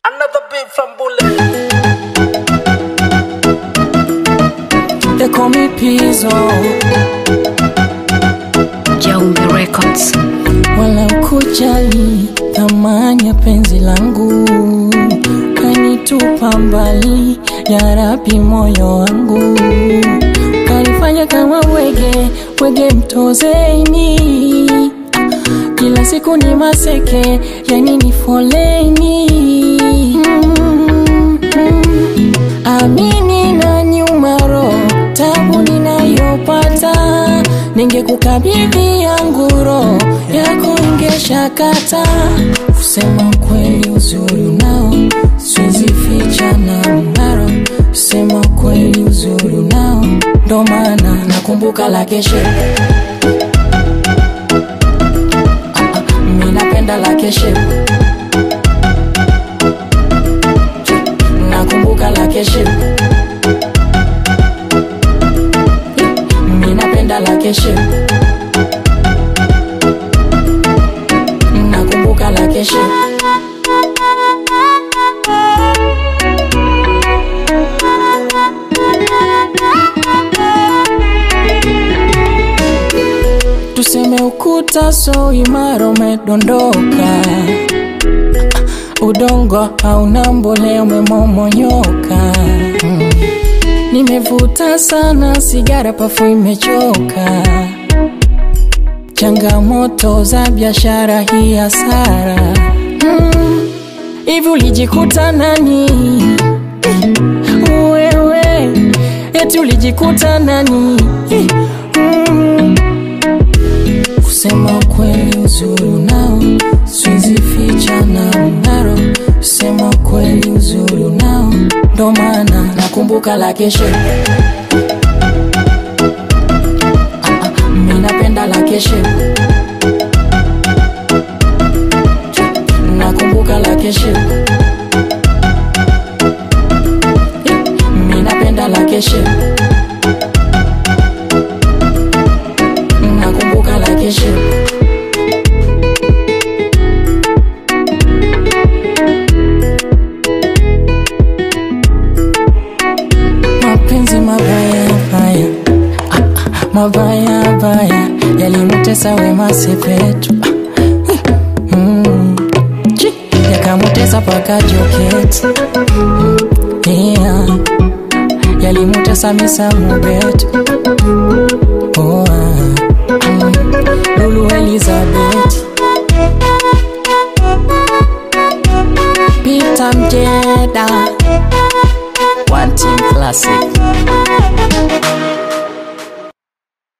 Another beat from Bullet. They call me Pizzo. Jaumbe Records. Wala kujali thamani ya penzi langu, kanitupa mbali ya Rabbi moyo wangu, kanifanya kama wege mtozeni. Kila siku ni maseke, yani ni foleni. Amini na nyumaro, tabu ninayopata, ningekukabidhi yangu roho yako ingeshakata. Kusema kweli uzuri unao, siwezi ficha na mngaro. Kusema kweli uzuri unao, ndo maana nakumbuka la kesho. Mimi napenda la kesho. Nakumbuka la kesho. Mimi napenda la kesho. Nakumbuka la kesho. Tuseme ukuta so imara umedondoka, udongo hauna mbolea umemomonyoka. Nimevuta sana sigara pafu imechoka, changamoto za biashara hii hasara. Hivi ulijikuta nani? Wewe eti ulijikuta nani? Kusema kweli uzuri unao, siwezi ficha na mngaro. Kusema kweli uzuri unao, ndo maana nakumbuka la kesho. Mimi napenda la kesho. Nakumbuka la kesho. Mimi napenda la kesho. Nakumbuka la kesho. Mapenzi mabaya baya, mabaya baya, yalimutesa Wema Sepetu. Yakamutesa paka Joketi. Yalimutesa Misa Mobeto. Lulu Elizabeth, Peter Mjeda, One Team Classic.